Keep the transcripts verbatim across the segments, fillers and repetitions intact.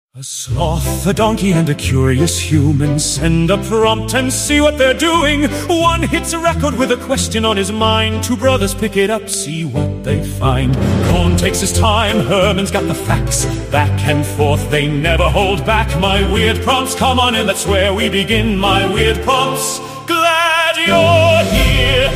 A sloth, a donkey, and a curious human send a prompt and see what they're doing. One hits a record with a question on his mind. Two brothers pick it up, see what they find. Colin takes his time, Herman's got the facts. Back and forth, they never hold back. My weird prompts, come on in, that's where we begin. My weird prompts, glad you're here.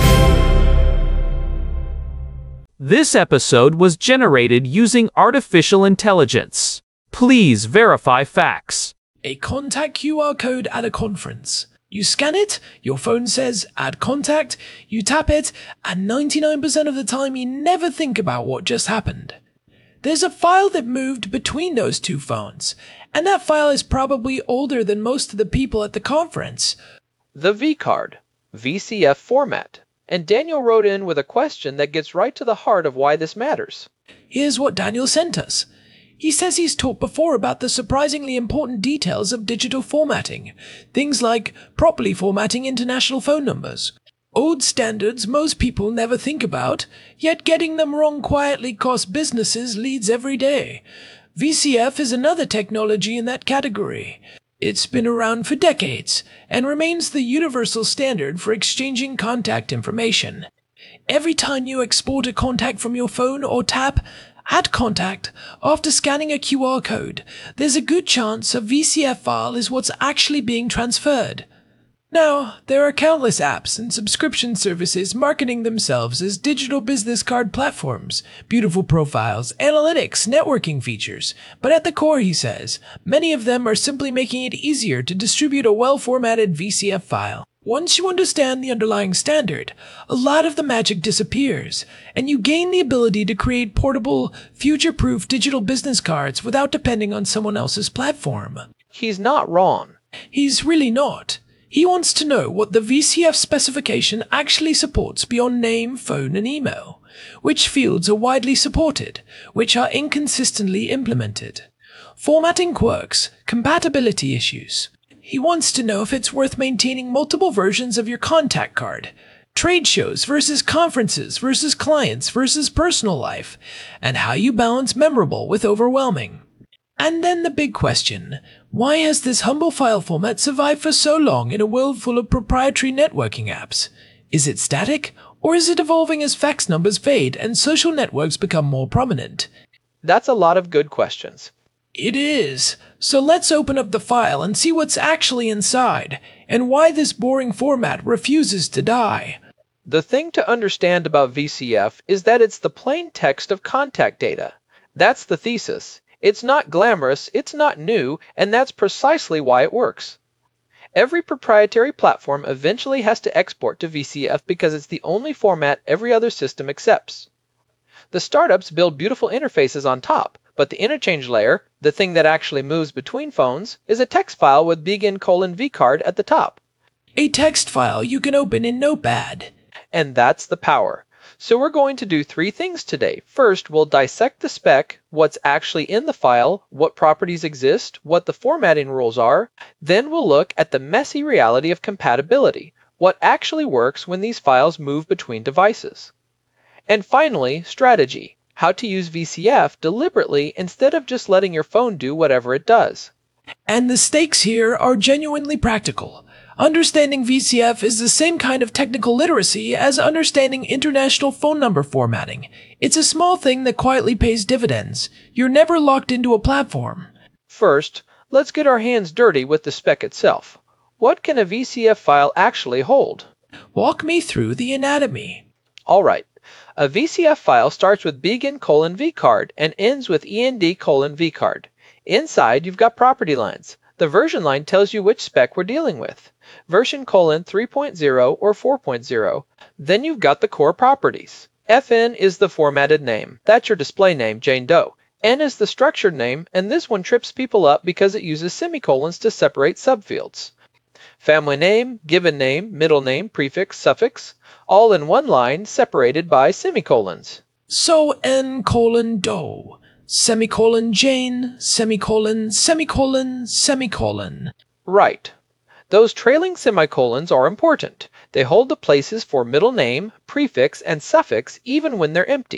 This episode was generated using artificial intelligence. Please verify facts. A contact Q R code at a conference. You scan it, your phone says add contact, you tap it, and ninety-nine percent of the time you never think about what just happened. There's a file that moved between those two phones, and that file is probably older than most of the people at the conference. The V-card, V C F format. And Daniel wrote in with a question that gets right to the heart of why this matters. Here's what Daniel sent us. He says he's talked before about the surprisingly important details of digital formatting. Things like properly formatting international phone numbers. Old standards most people never think about, yet getting them wrong quietly costs businesses leads every day. V C F is another technology in that category. It's been around for decades and remains the universal standard for exchanging contact information. Every time you export a contact from your phone or tap Add contact after scanning a Q R code, there's a good chance a V C F file is what's actually being transferred. Now, there are countless apps and subscription services marketing themselves as digital business card platforms, beautiful profiles, analytics, networking features. But at the core, he says, many of them are simply making it easier to distribute a well-formatted V C F file. Once you understand the underlying standard, a lot of the magic disappears, and you gain the ability to create portable, future-proof digital business cards without depending on someone else's platform. He's not wrong. He's really not. He wants to know what the V C F specification actually supports beyond name, phone, and email. Which fields are widely supported, which are inconsistently implemented. Formatting quirks, compatibility issues. He wants to know if it's worth maintaining multiple versions of your contact card, trade shows versus conferences versus clients versus personal life, and how you balance memorable with overwhelming. And then the big question, why has this humble file format survived for so long in a world full of proprietary networking apps? Is it static, or is it evolving as fax numbers fade and social networks become more prominent? That's a lot of good questions. It is. So let's open up the file and see what's actually inside, and why this boring format refuses to die. The thing to understand about V C F is that it's the plain text of contact data. That's the thesis. It's not glamorous, it's not new, and that's precisely why it works. Every proprietary platform eventually has to export to V C F because it's the only format every other system accepts. The startups build beautiful interfaces on top, but the interchange layer, the thing that actually moves between phones, is a text file with begin colon vcard at the top. A text file you can open in Notepad. And that's the power. So we're going to do three things today. First, we'll dissect the spec, what's actually in the file, what properties exist, what the formatting rules are. Then we'll look at the messy reality of compatibility, what actually works when these files move between devices. And finally, strategy. How to use V C F deliberately instead of just letting your phone do whatever it does. And the stakes here are genuinely practical. Understanding V C F is the same kind of technical literacy as understanding international phone number formatting. It's a small thing that quietly pays dividends. You're never locked into a platform. First, let's get our hands dirty with the spec itself. What can a V C F file actually hold? Walk me through the anatomy. All right. A V C F file starts with begin colon vcard and ends with end colon vcard. Inside, you've got property lines. The version line tells you which spec we're dealing with. Version colon three point oh or four point oh. Then you've got the core properties. F N is the formatted name. That's your display name, Jane Doe. N is the structured name, and this one trips people up because it uses semicolons to separate subfields. Family name, given name, middle name, prefix, suffix, all in one line separated by semicolons. So N colon Doe, semicolon Jane, semicolon, semicolon, semicolon. Right. Those trailing semicolons are important. They hold the places for middle name, prefix, and suffix even when they're empty.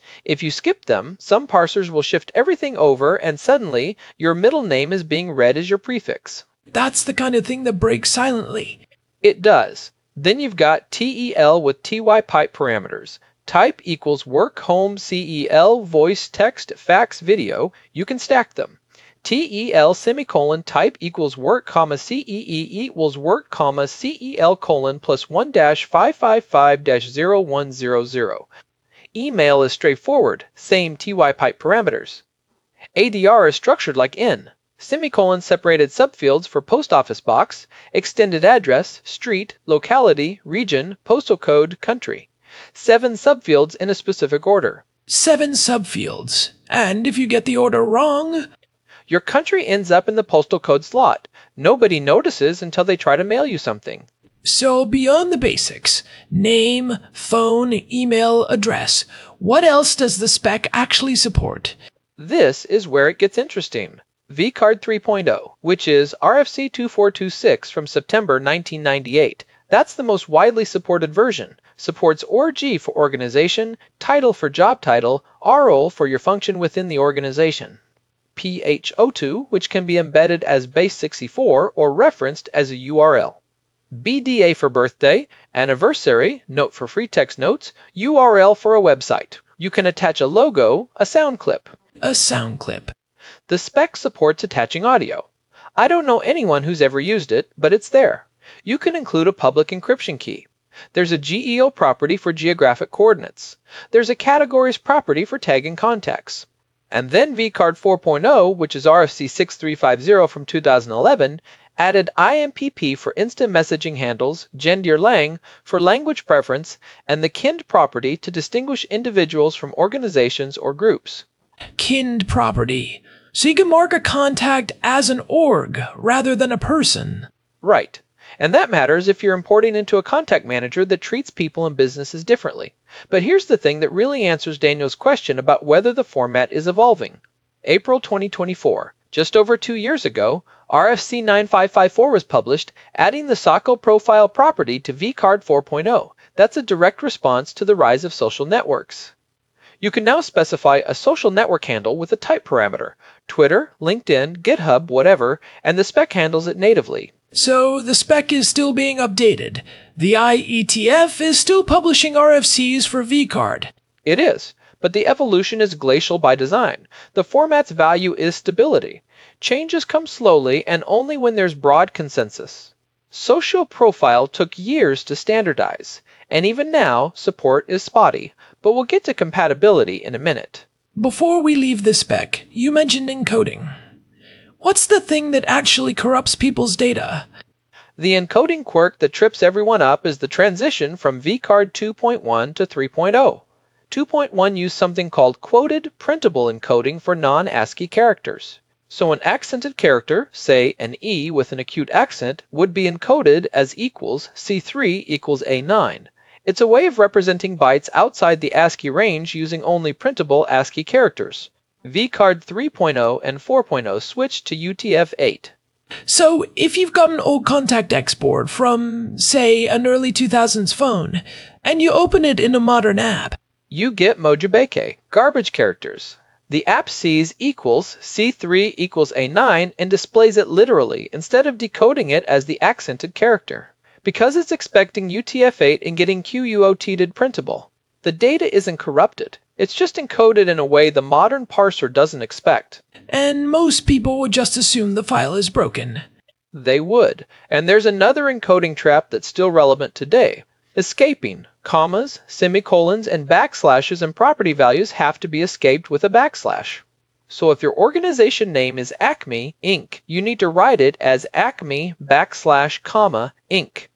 If you skip them, some parsers will shift everything over and suddenly your middle name is being read as your prefix. That's the kind of thing that breaks silently. It does. Then you've got T E L with T Y pipe parameters. Type equals work, home, C E L, voice, text, fax, video. You can stack them. T E L semicolon type equals work, comma, C E E equals work, comma, C E L colon plus one dash five five five dash zero one zero zero. Email is straightforward, same T Y pipe parameters. A D R is structured like N. Semicolon separated subfields for post office box, extended address, street, locality, region, postal code, country. Seven subfields in a specific order. Seven subfields. And if you get the order wrong, your country ends up in the postal code slot. Nobody notices until they try to mail you something. So beyond the basics, name, phone, email, address, what else does the spec actually support? This is where it gets interesting. vCard three point oh, which is R F C two four two six from September nineteen ninety-eight. That's the most widely supported version. Supports O R G for organization, title for job title, R O L for your function within the organization. P H zero two, which can be embedded as base sixty-four or referenced as a U R L. B D A for birthday, anniversary, note for free text notes, U R L for a website. You can attach a logo, a sound clip. A sound clip. The spec supports attaching audio. I don't know anyone who's ever used it, but it's there. You can include a public encryption key. There's a G E O property for geographic coordinates. There's a categories property for tagging contacts. And then vCard four point oh, which is R F C six three five zero from two thousand eleven, added I M P P for instant messaging handles, genderlang for language preference, and the kind property to distinguish individuals from organizations or groups. Kind property. So you can mark a contact as an org rather than a person. Right. And that matters if you're importing into a contact manager that treats people and businesses differently. But here's the thing that really answers Daniel's question about whether the format is evolving. April twenty twenty-four. Just over two years ago, R F C nine five five four was published, adding the S O C O profile property to vCard four point oh. That's a direct response to the rise of social networks. You can now specify a social network handle with a type parameter, Twitter, LinkedIn, GitHub, whatever, and the spec handles it natively. So the spec is still being updated. The I E T F is still publishing R F Cs for vCard. It is, but the evolution is glacial by design. The format's value is stability. Changes come slowly and only when there's broad consensus. Social Profile took years to standardize, and even now, support is spotty, but we'll get to compatibility in a minute. Before we leave the spec, you mentioned encoding. What's the thing that actually corrupts people's data? The encoding quirk that trips everyone up is the transition from vCard two point one to three point oh. two point one used something called quoted printable encoding for non-ASCII characters. So an accented character, say an E with an acute accent, would be encoded as equals C three equals A nine. It's a way of representing bytes outside the ASCII range using only printable ASCII characters. vCard three point oh and four point oh switched to U T F eight. So, if you've got an old contact export from, say, an early two thousands phone, and you open it in a modern app, you get Mojibeke, garbage characters. The app sees equals C three equals A nine and displays it literally instead of decoding it as the accented character. Because it's expecting U T F eight and getting Q U O T'd printable. The data isn't corrupted. It's just encoded in a way the modern parser doesn't expect. And most people would just assume the file is broken. They would. And there's another encoding trap that's still relevant today. Escaping. Commas, semicolons, and backslashes and property values have to be escaped with a backslash. So if your organization name is Acme, Incorporated, you need to write it as Acme backslash comma Incorporated.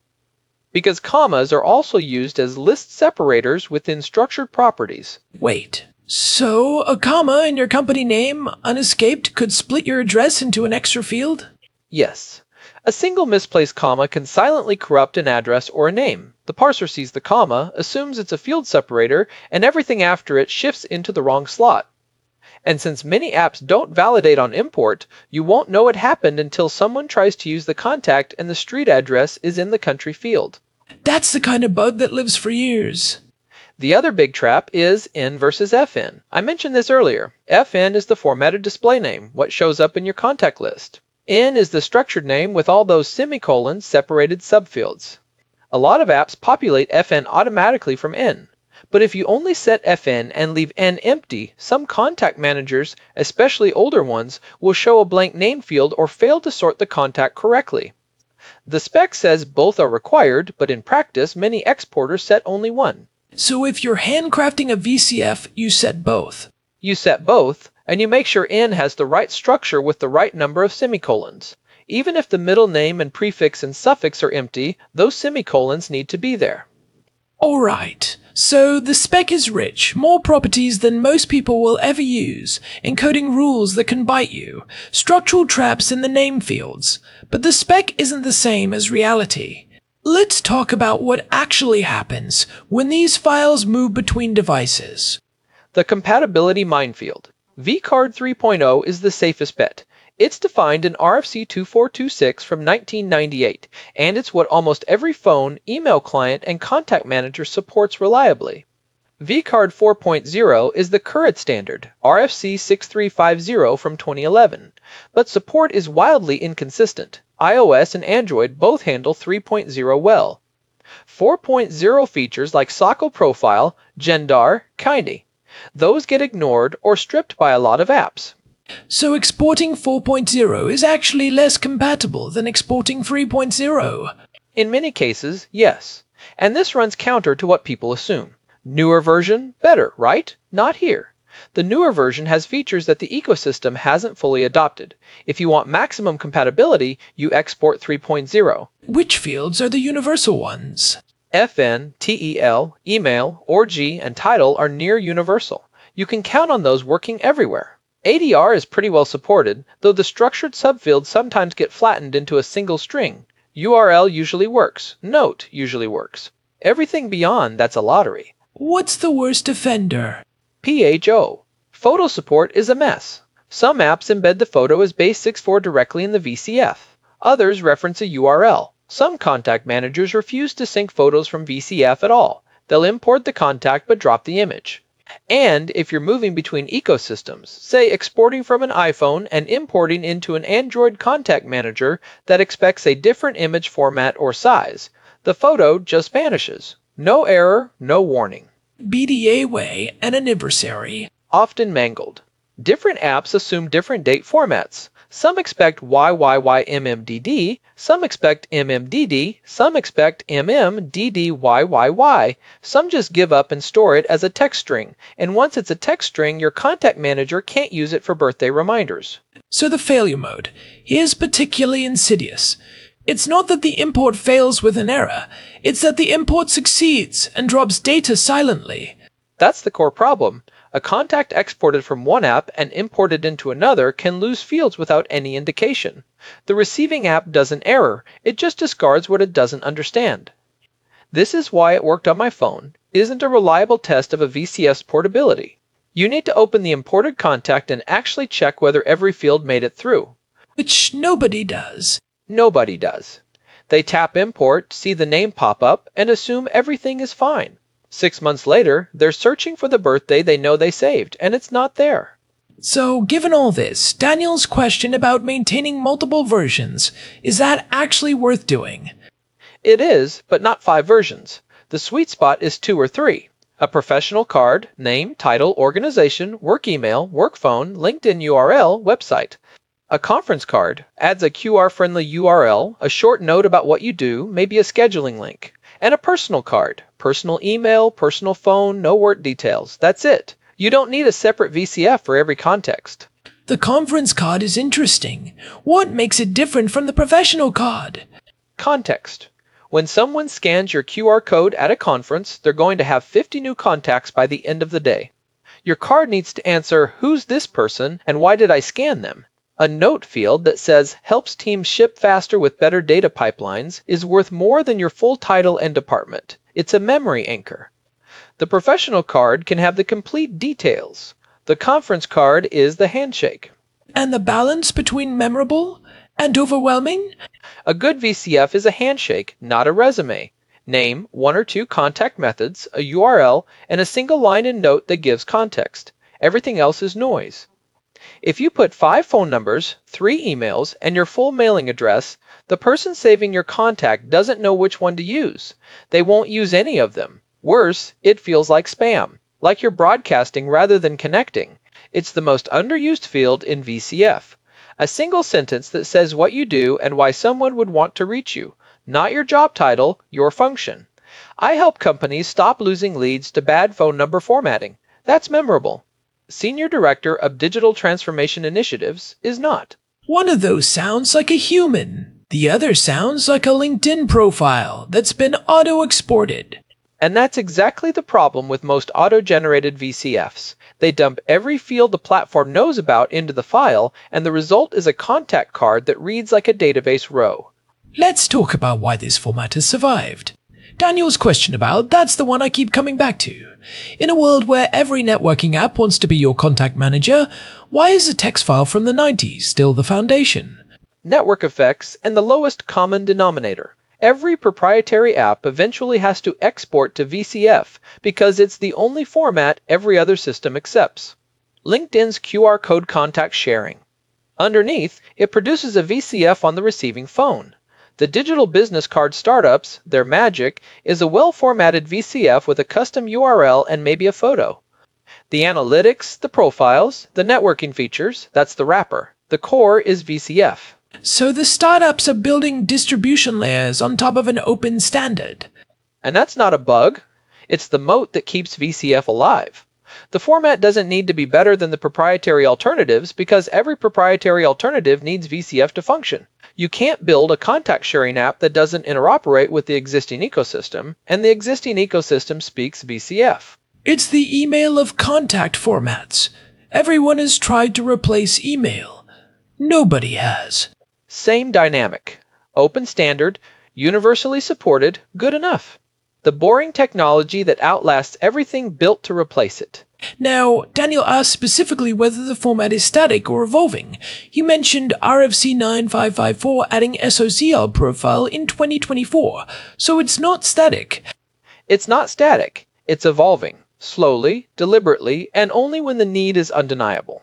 Because commas are also used as list separators within structured properties. Wait, so a comma in your company name, unescaped, could split your address into an extra field? Yes. A single misplaced comma can silently corrupt an address or a name. The parser sees the comma, assumes it's a field separator, and everything after it shifts into the wrong slot. And since many apps don't validate on import, you won't know it happened until someone tries to use the contact and the street address is in the country field. That's the kind of bug that lives for years. The other big trap is N versus F N. I mentioned this earlier. F N is the formatted display name, what shows up in your contact list. N is the structured name with all those semicolons separated subfields. A lot of apps populate F N automatically from N. But if you only set F N and leave N empty, some contact managers, especially older ones, will show a blank name field or fail to sort the contact correctly. The spec says both are required, but in practice, many exporters set only one. So if you're handcrafting a V C F, you set both. You set both, and you make sure N has the right structure with the right number of semicolons. Even if the middle name and prefix and suffix are empty, those semicolons need to be there. Alright, so the spec is rich, more properties than most people will ever use, encoding rules that can bite you, structural traps in the name fields, but the spec isn't the same as reality. Let's talk about what actually happens when these files move between devices. The compatibility minefield. vCard three point oh is the safest bet. It's defined in R F C two four two six from nineteen ninety-eight, and it's what almost every phone, email client, and contact manager supports reliably. vCard four point oh is the current standard, R F C six three five zero from twenty eleven, but support is wildly inconsistent. iOS and Android both handle three point oh well. four point oh features like Socko Profile, Gendar, Kindy. Those get ignored or stripped by a lot of apps. So exporting four point oh is actually less compatible than exporting three point oh. In many cases, yes. And this runs counter to what people assume. Newer version, better, right? Not here. The newer version has features that the ecosystem hasn't fully adopted. If you want maximum compatibility, you export three point oh. Which fields are the universal ones? F N, T E L, email, O R G, and title are near universal. You can count on those working everywhere. A D R is pretty well supported, though the structured subfields sometimes get flattened into a single string. U R L usually works. Note usually works. Everything beyond that's a lottery. What's the worst offender? P H O. Photo support is a mess. Some apps embed the photo as base sixty-four directly in the V C F. Others reference a U R L. Some contact managers refuse to sync photos from V C F at all. They'll import the contact but drop the image. And if you're moving between ecosystems, say exporting from an iPhone and importing into an Android contact manager that expects a different image format or size, the photo just vanishes. No error, no warning. B D A way and anniversary. Often mangled. Different apps assume different date formats. Some expect Y Y Y M M D D, some expect M M D D, some expect M M D D Y Y Y, some just give up and store it as a text string, and once it's a text string, your contact manager can't use it for birthday reminders. So the failure mode. Here's particularly insidious. It's not that the import fails with an error, it's that the import succeeds and drops data silently. That's the core problem. A contact exported from one app and imported into another can lose fields without any indication. The receiving app doesn't error, it just discards what it doesn't understand. This is why it worked on my phone. It isn't a reliable test of a V C F's portability. You need to open the imported contact and actually check whether every field made it through. Which nobody does. Nobody does. They tap import, see the name pop up, and assume everything is fine. Six months later, they're searching for the birthday they know they saved, and it's not there. So, given all this, Daniel's question about maintaining multiple versions, is that actually worth doing? It is, but not five versions. The sweet spot is two or three. A professional card, name, title, organization, work email, work phone, LinkedIn U R L, website. A conference card adds a Q R-friendly U R L, a short note about what you do, maybe a scheduling link. And a personal card, personal email, personal phone, no work details. That's it. You don't need a separate V C F for every context. The conference card is interesting. What makes it different from the professional card? Context. When someone scans your Q R code at a conference, they're going to have fifty new contacts by the end of the day. Your card needs to answer, who's this person and why did I scan them? A note field that says helps teams ship faster with better data pipelines is worth more than your full title and department. It's a memory anchor. The professional card can have the complete details. The conference card is the handshake. And the balance between memorable and overwhelming? A good V C F is a handshake, not a resume. Name, one or two contact methods, a U R L, and a single line and note that gives context. Everything else is noise. If you put five phone numbers, three emails, and your full mailing address, the person saving your contact doesn't know which one to use. They won't use any of them. Worse, it feels like spam, like you're broadcasting rather than connecting. It's the most underused field in V C F. A single sentence that says what you do and why someone would want to reach you. Not your job title, your function. I help companies stop losing leads to bad phone number formatting. That's memorable. Senior Director of Digital Transformation Initiatives is not. One of those sounds like a human. The other sounds like a LinkedIn profile that's been auto-exported. And that's exactly the problem with most auto-generated V C Fs. They dump every field the platform knows about into the file, and the result is a contact card that reads like a database row. Let's talk about why this format has survived. Daniel's question about, that's the one I keep coming back to. In a world where every networking app wants to be your contact manager, why is a text file from the nineties still the foundation? Network effects and the lowest common denominator. Every proprietary app eventually has to export to V C F because it's the only format every other system accepts. LinkedIn's Q R code contact sharing. Underneath, it produces a V C F on the receiving phone. The digital business card startups, their magic, is a well-formatted V C F with a custom U R L and maybe a photo. The analytics, the profiles, the networking features, that's the wrapper. The core is V C F. So the startups are building distribution layers on top of an open standard. And that's not a bug. It's the moat that keeps V C F alive. The format doesn't need to be better than the proprietary alternatives because every proprietary alternative needs V C F to function. You can't build a contact sharing app that doesn't interoperate with the existing ecosystem, and the existing ecosystem speaks V C F. It's the email of contact formats. Everyone has tried to replace email. Nobody has. Same dynamic. Open standard, universally supported, good enough. The boring technology that outlasts everything built to replace it. Now, Daniel asked specifically whether the format is static or evolving. He mentioned R F C nine five five four adding S O C L profile in twenty twenty-four, so it's not static. It's not static. It's evolving, slowly, deliberately, and only when the need is undeniable.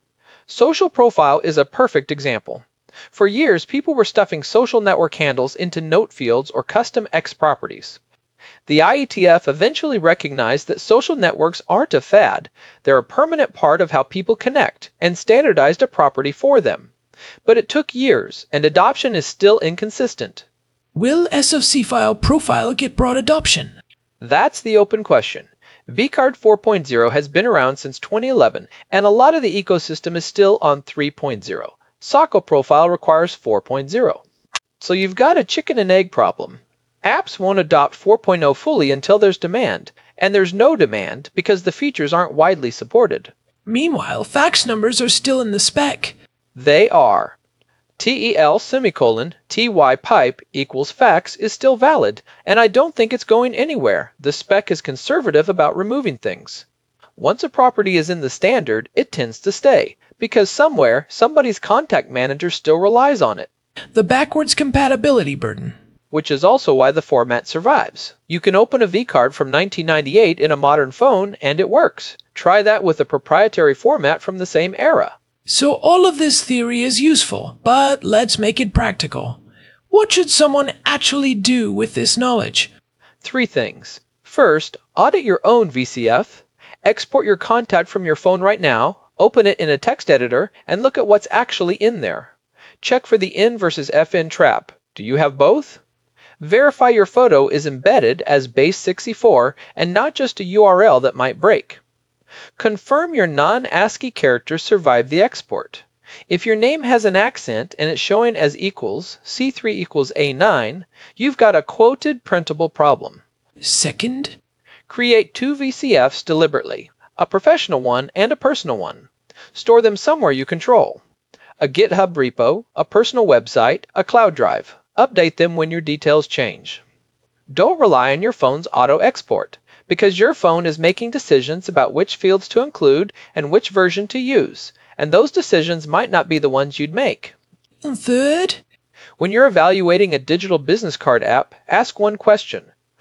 Social profile is a perfect example. For years, people were stuffing social network handles into note fields or custom X properties. The I E T F eventually recognized that social networks aren't a fad. They're a permanent part of how people connect, and standardized a property for them. But it took years, and adoption is still inconsistent. Will S O C file profile get broad adoption? That's the open question. vCard four point oh has been around since twenty eleven, and a lot of the ecosystem is still on three point oh. S O C L profile requires four point oh. So you've got a chicken and egg problem. Apps won't adopt four point oh fully until there's demand, and there's no demand because the features aren't widely supported. Meanwhile, fax numbers are still in the spec. They are. T E L semicolon T Y pipe equals fax is still valid, and I don't think it's going anywhere. The spec is conservative about removing things. Once a property is in the standard, it tends to stay, because somewhere, somebody's contact manager still relies on it. The backwards compatibility burden. Which is also why the format survives. You can open a vCard from nineteen ninety-eight in a modern phone, and it works. Try that with a proprietary format from the same era. So all of this theory is useful, but let's make it practical. What should someone actually do with this knowledge? Three things. First, audit your own V C F. Export your contact from your phone right now, open it in a text editor, and look at what's actually in there. Check for the N versus F N trap. Do you have both? Verify your photo is embedded as base sixty-four and not just a U R L that might break. Confirm your non-ASCII characters survive the export. If your name has an accent and it's showing as equals, C three equals A nine, you've got a quoted printable problem. Second, create two V C Fs deliberately, a professional one and a personal one. Store them somewhere you control. A GitHub repo, a personal website, a cloud drive. Update them when your details change. Don't rely on your phone's auto-export, because your phone is making decisions about which fields to include and which version to use, and those decisions might not be the ones you'd make. And third, when you're evaluating a digital business card app, ask one question.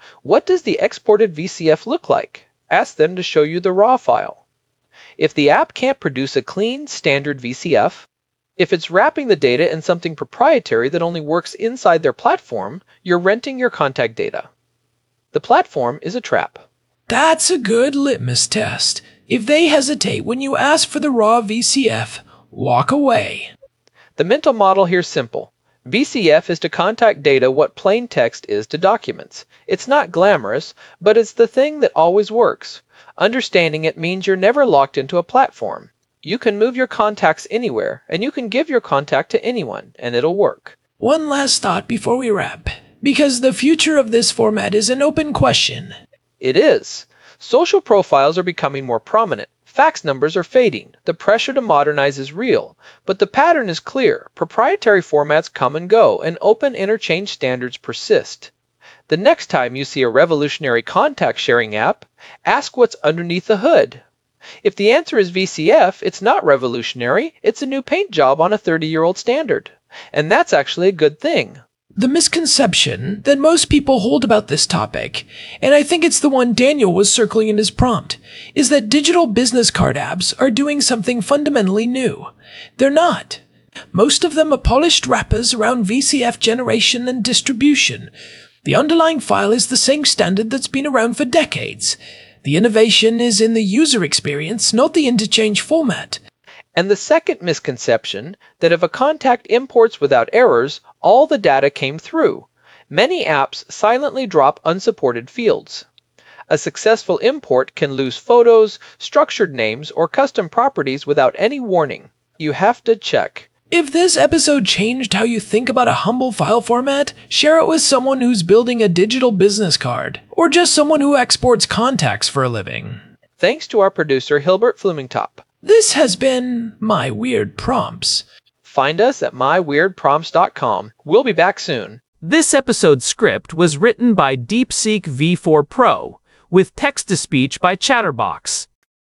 What does the exported V C F look like? Ask them to show you the raw file. If the app can't produce a clean, standard V C F, if it's wrapping the data in something proprietary that only works inside their platform, you're renting your contact data. The platform is a trap. That's a good litmus test. If they hesitate when you ask for the raw V C F, walk away. The mental model here's simple. V C F is to contact data what plain text is to documents. It's not glamorous, but it's the thing that always works. Understanding it means you're never locked into a platform. You can move your contacts anywhere, and you can give your contact to anyone, and it'll work. One last thought before we wrap, because the future of this format is an open question. It is. Social profiles are becoming more prominent. Fax numbers are fading. The pressure to modernize is real. But the pattern is clear. Proprietary formats come and go, and open interchange standards persist. The next time you see a revolutionary contact sharing app, ask what's underneath the hood. If the answer is V C F, it's not revolutionary. It's a new paint job on a thirty-year-old standard. And that's actually a good thing. The misconception that most people hold about this topic, and I think it's the one Daniel was circling in his prompt, is that digital business card apps are doing something fundamentally new. They're not. Most of them are polished wrappers around V C F generation and distribution. The underlying file is the same standard that's been around for decades. The innovation is in the user experience, not the interchange format. And the second misconception, that if a contact imports without errors, all the data came through. Many apps silently drop unsupported fields. A successful import can lose photos, structured names, or custom properties without any warning. You have to check. If this episode changed how you think about a humble file format, share it with someone who's building a digital business card, or just someone who exports contacts for a living. Thanks to our producer, Hilbert Flumingtop. This has been My Weird Prompts. Find us at my weird prompts dot com. We'll be back soon. This episode's script was written by DeepSeek V four Pro, with text-to-speech by Chatterbox.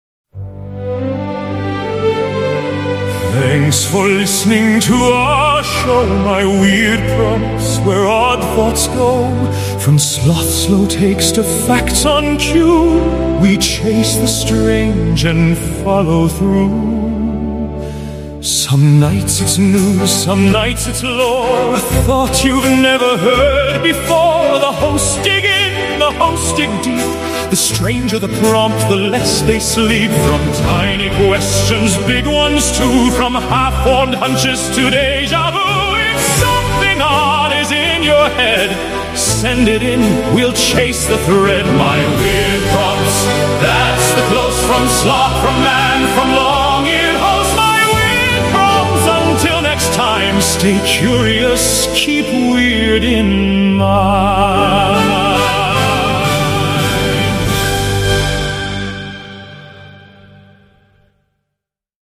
Thanks for listening to our show, My Weird Prompts, where odd thoughts go. From sloth slow takes to facts on cue, we chase the strange and follow through. Some nights it's news, some nights it's lore, a thought you've never heard before. The hosts dig in, the hosts dig deep. The stranger the prompt, the less they sleep. From tiny questions, big ones too, from half-formed hunches to deja vu. If something odd is in your head, send it in, we'll chase the thread. My Weird Prompts, that's the close from sloth, from man, from long-eared host. My Weird Prompts, until next time, stay curious, keep weird in mind.